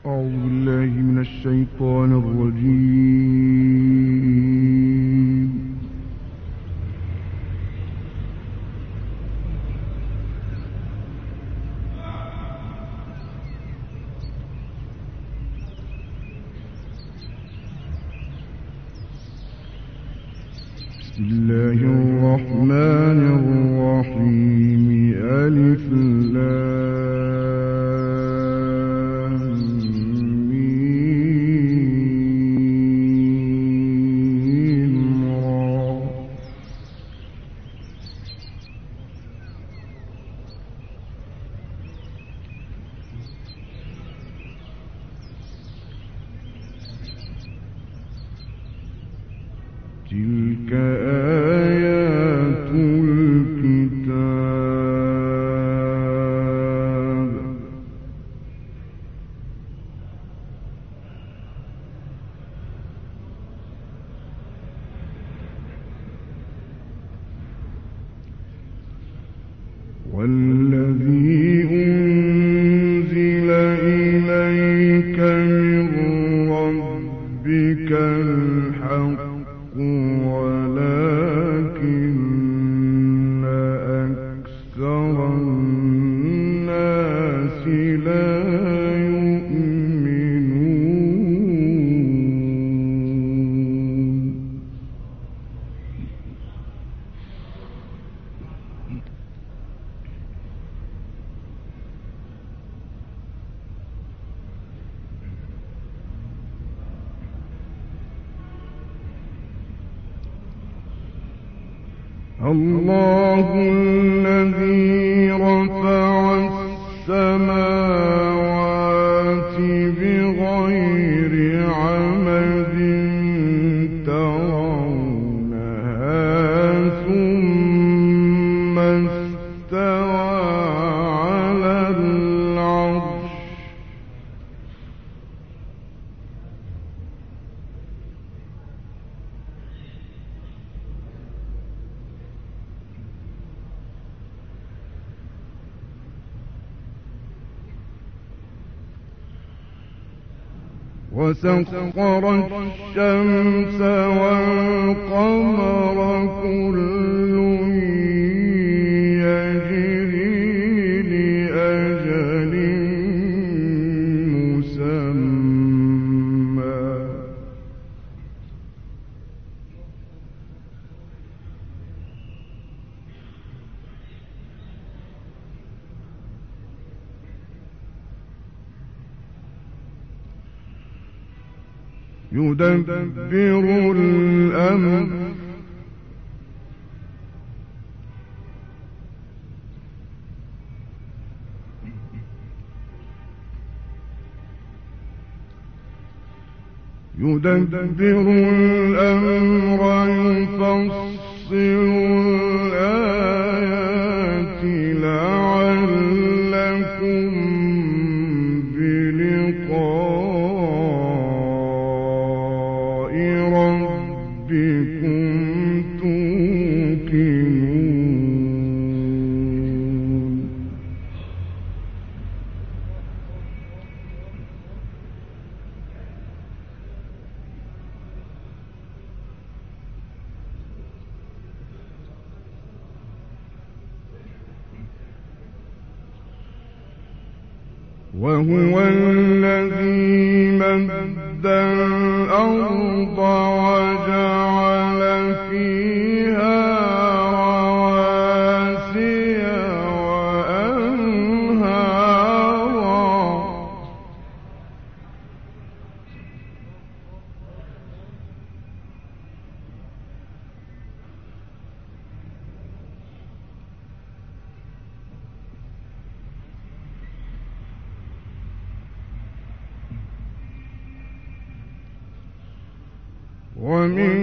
أعوذ بالله من الشيطان الرجيم. بسم الله الرحمن الرحيم. ألف لام ميم را. تلك آيات الكتاب. والذي أنزل إليك من ربك الحق ولكن أكثر الناس لا يؤمنون. الله الذي رفع السماوات بغير عمد ترونها ثم استوى على العرش. وسخر الشمس والقمر كل يجري لأجل مسمى. يدبر الأمر يفصل الآيات لعلكم بلقاء ربكم توقنون. وهو الذي مد الأرض وجعل فيها رواسي وأنهارا. ومن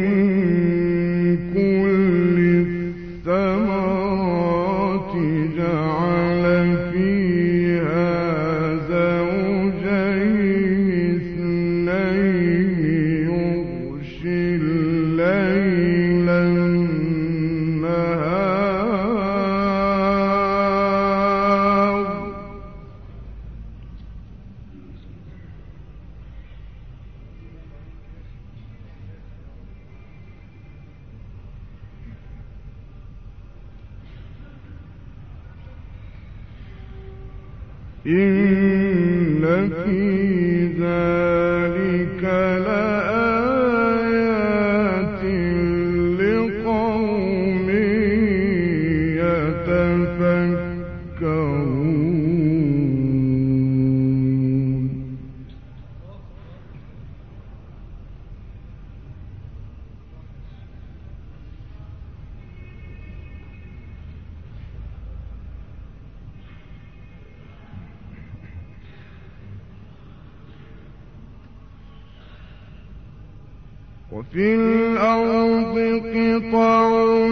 كل الثمرات جعل فيها زوجين اثنين يغشي الليل النهار إن في ذلك لآيات لقوم يتفكرون وفي الأرض قطع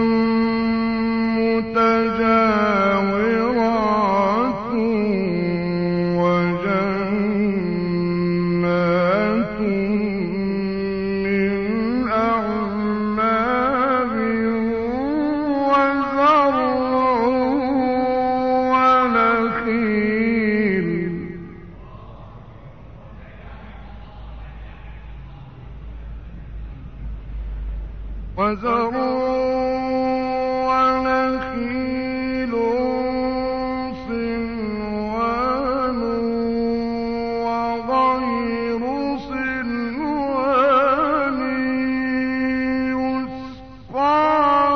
متجاورات وجنات من أعناب وزرع ونخيل صنوان وغير صنوان يسقى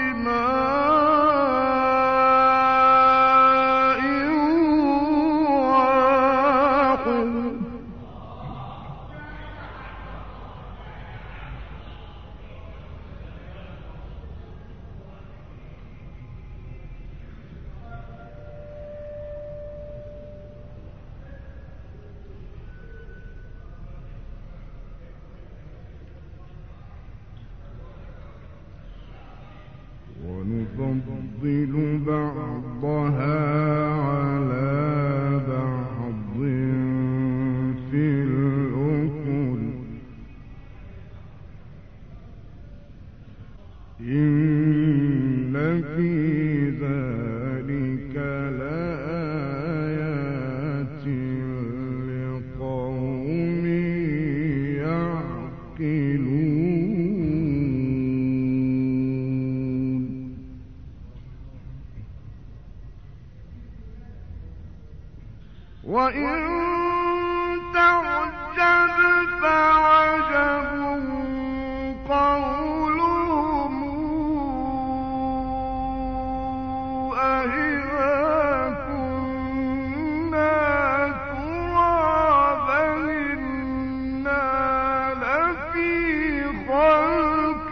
بماء واحد ونفضل بعضها على بعض في الأكل إن في ذلك لآيات لقوم يعقلون وإن تعجب فعجب قولهم أإذا كنا ترابا إنا لفي خلق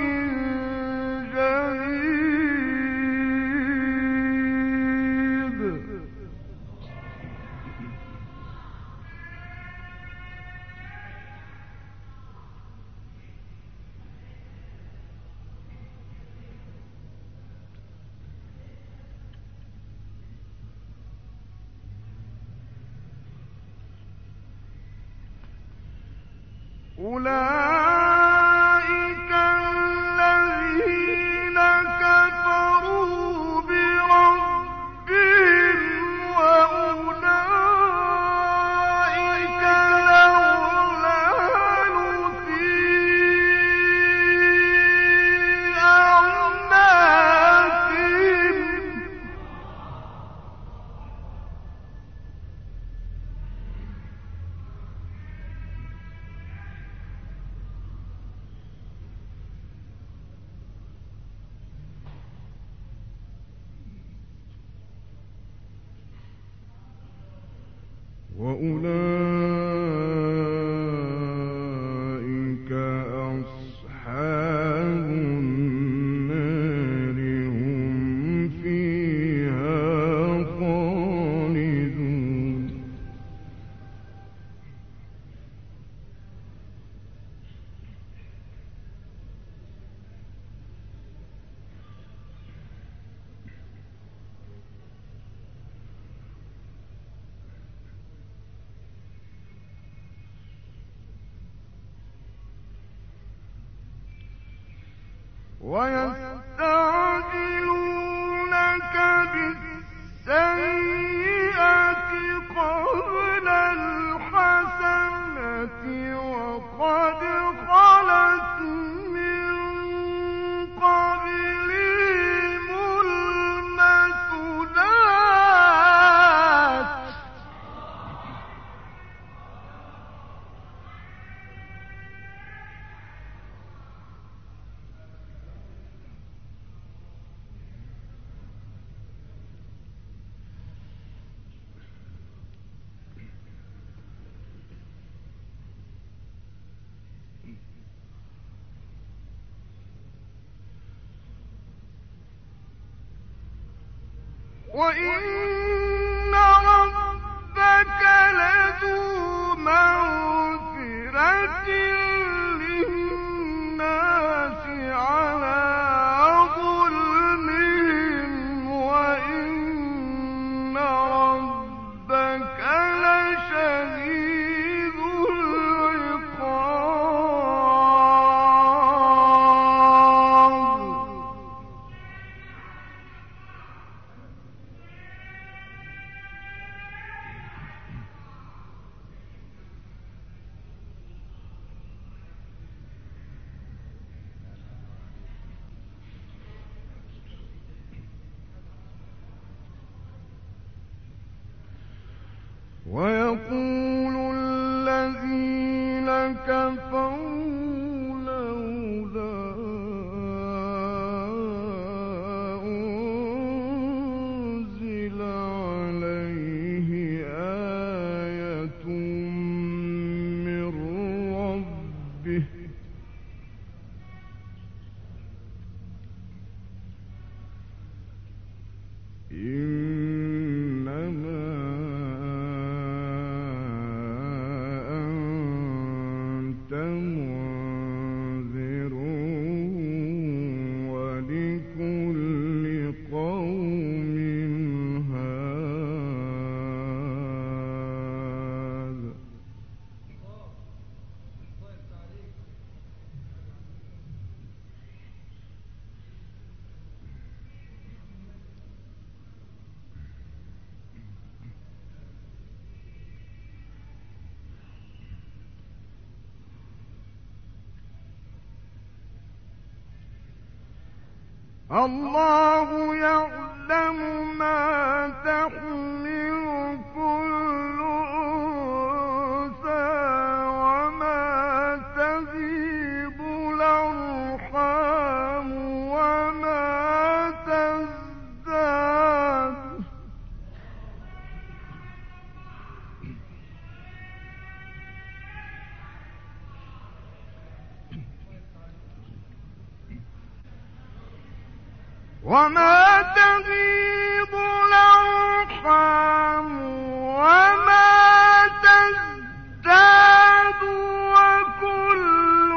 جديد أولئك الذين كفروا بربهم وأولئك الأغلال في أعناقهم وأولئك أصحاب النار هم فيها خالدون ويستعجلونك بالسيئة قبل الحسنة وقد خلت من قبلهم المثلات وإن ربك لذو مغفرة للناس على ظلمهم، وإن ربك لشديد العقاب. ويقول الذين كفروا لولا أنزل عليه آية من ربه إنما أنت منذر ولكل قوم هاد. الله يعلم ما تحمل كل أنثى وما تغيب الأرحام وما تزداد. وما تغيض الأرحام وما تزداد وكل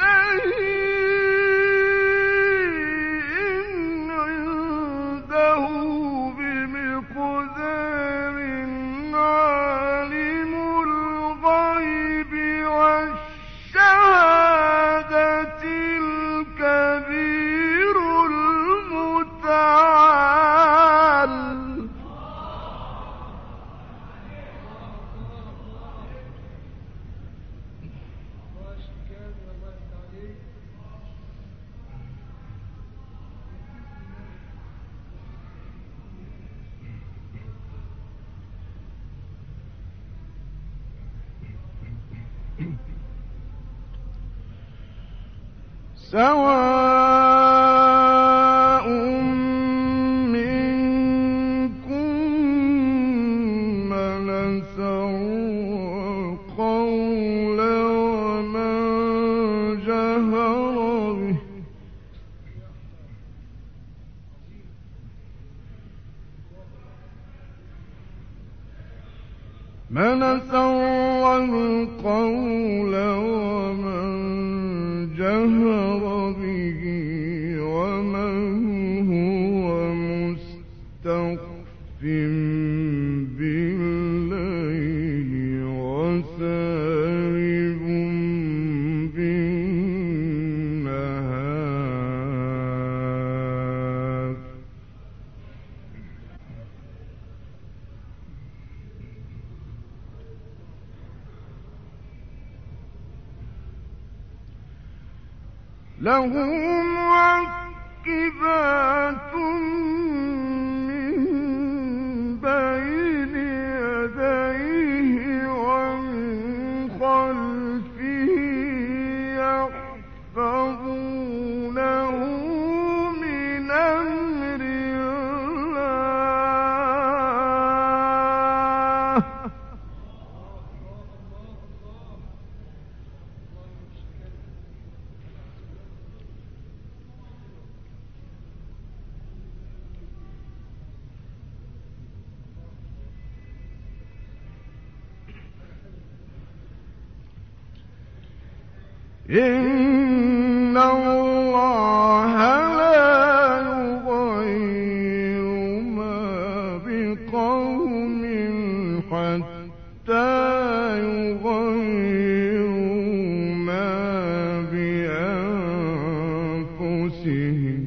شيء عنده بمقدار. عالم الغيب والشهادة الكبير المتعال. سواء منكم من أسر القول ومن جهر به من أسر القول ومن جهر به ومن هو مستخف بالليل وسارب بالنهار. له معقبات من بين يديه ومن خلفه يحفظونه من أمر الله. إن الله لا يغير ما بقوم حتى يغيروا ما بأنفسهم.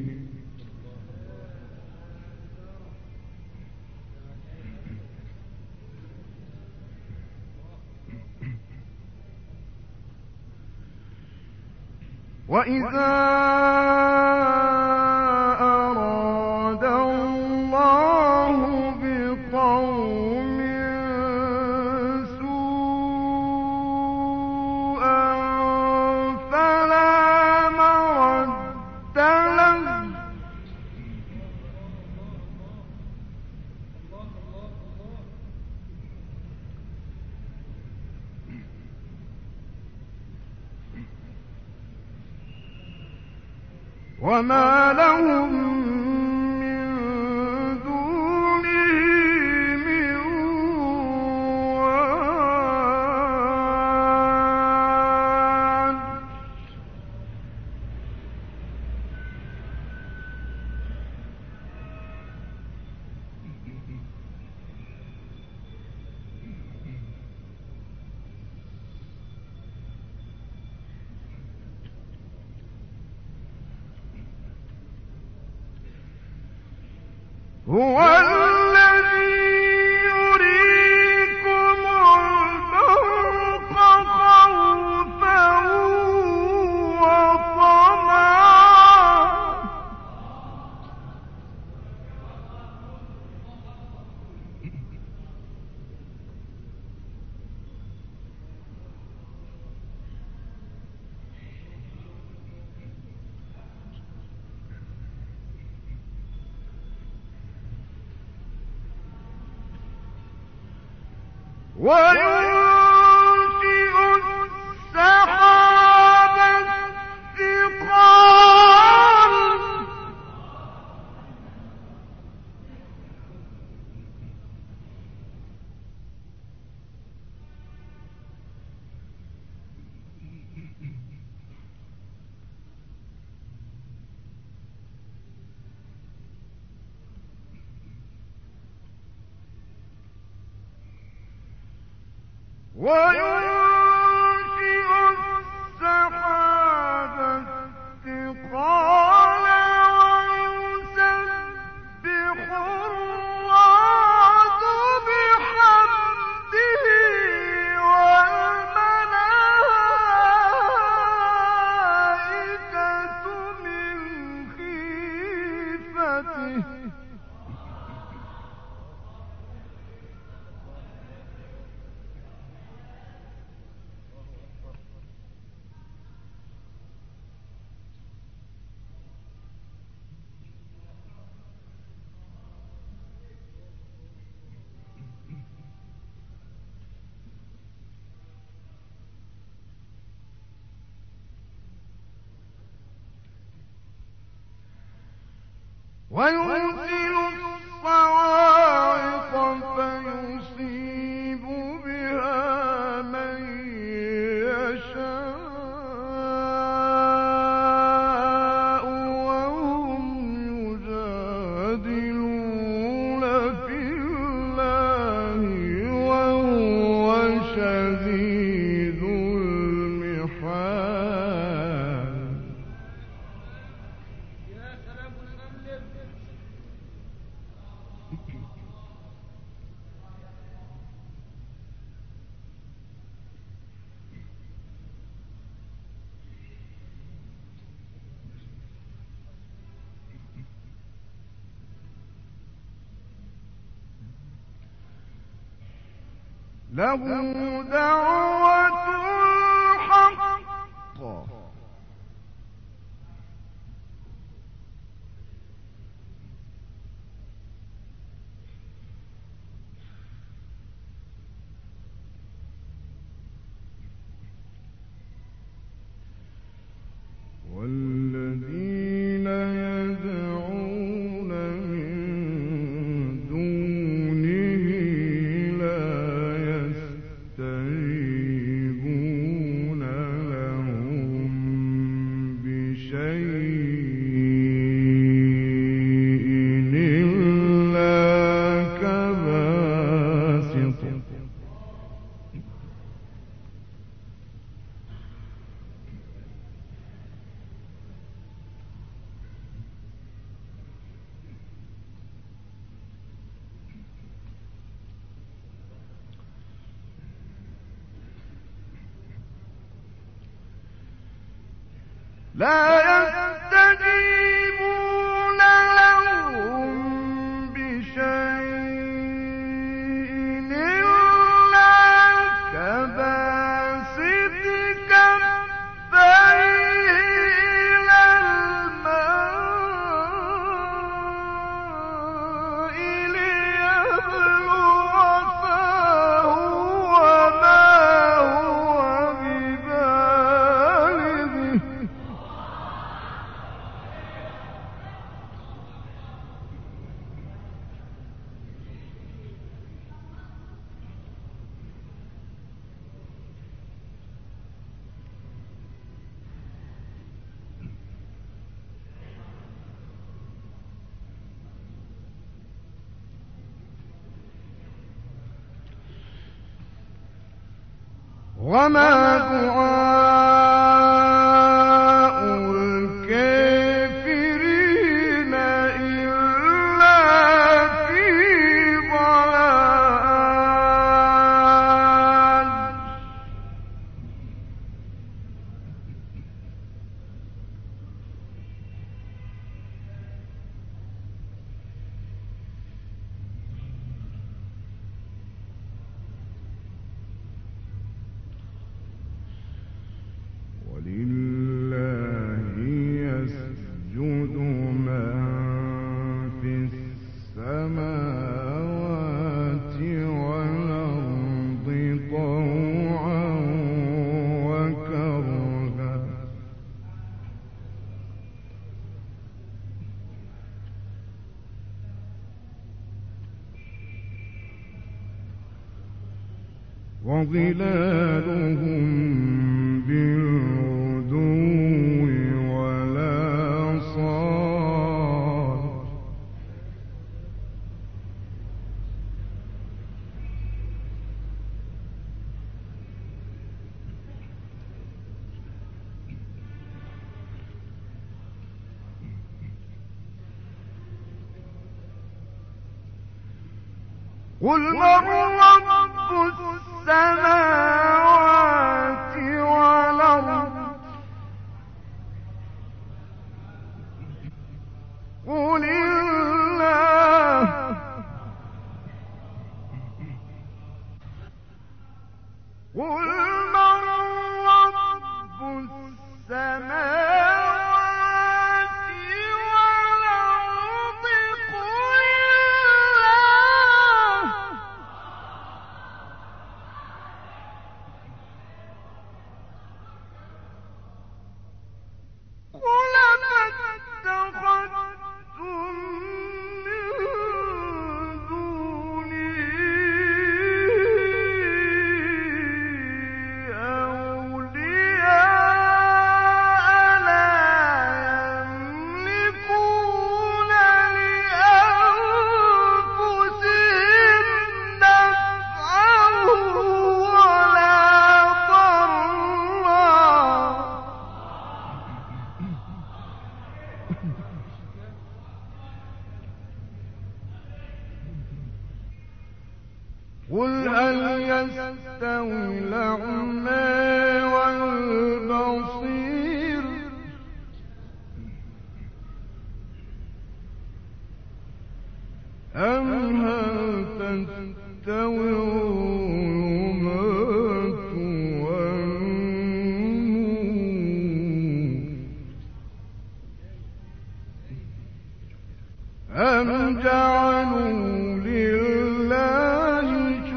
وإذا أراد الله بقوم سوءا فلا مرد له وما لهم من دونه من واد. هو الذي يريكم البرق خوفا وطمعا وينشئ السحاب الثقال وينشئ السحاب الثقال ويسبح الرعد بحمده والملائكة من خيفته ويرسل الصواعق فيصيب بها من يشاء وهم يجادلون في الله وهو شديد المحال. له دعوة الحق والذين يدعون من دونه لا يستجيبون لا يستجيبون لهم بشيء إلا كباسط كفيه إلى الماء ليبلغ فاه وما هو ببالغه وما دعاء الكافرين إلا في ضلال ولله يسجد من في السماوات والأرض طوعا وكرها وظلالهم بالغدو والآصال قل من رب السماوات والأرض قل الله قل من رب السماوات والأرض قل الله قل اتخذتم من دونه أولياء لا يملكون لأنفسهم نفعا ولا ضرا قل هل يستوي الأعمى والبصير أم هل تستوي الظلمات والنور أم جعلوا لله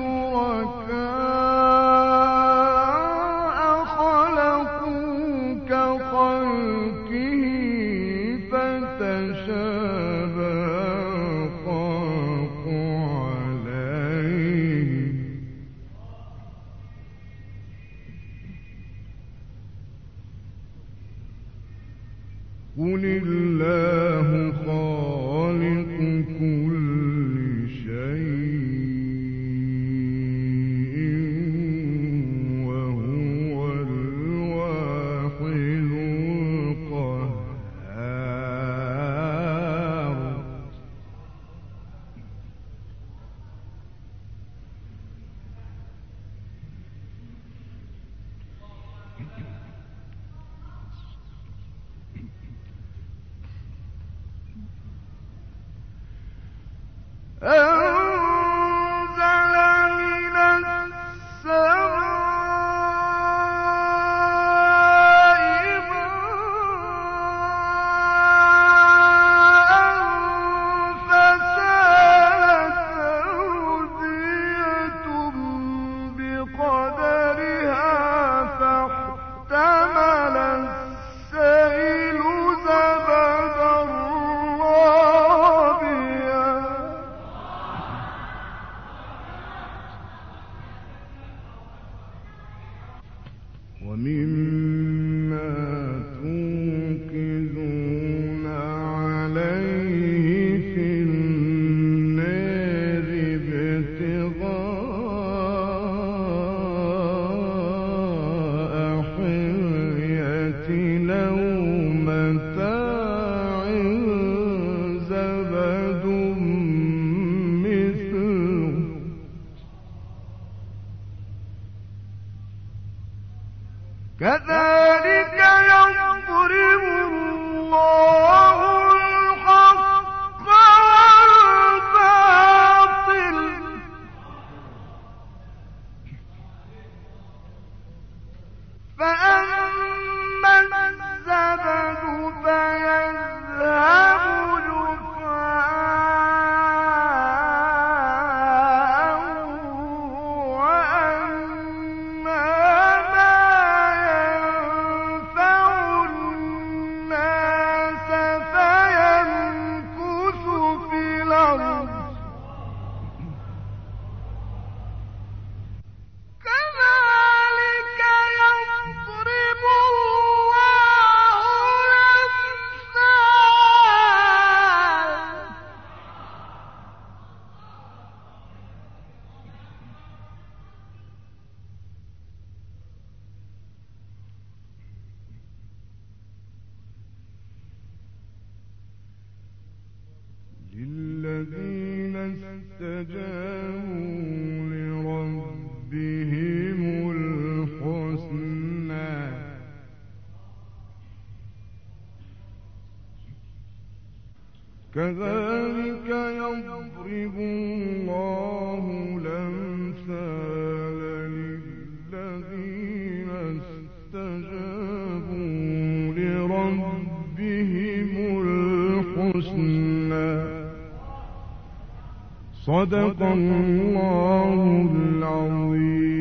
شركاء خلقوا كخلقه فتشابه الخلق عليهم أنزل من السماء ماء فسالت أودية بقدرها فاحتمل السيل زبدا رابيا ومما توقدون عليه في النار ابتغاء حلية أو متاع زبد مثله كذلك يضرب الله الحق والباطل فأما الزبد فيذهب جفاء وأما ما ينفع الناس فيمكث في الأرض كذلك يضرب الله الأمثال للذين استجابوا لربهم الحسنى كذلك يضرب الله الأمثال للذين استجابوا لربهم الحسنى صدق الله العظيم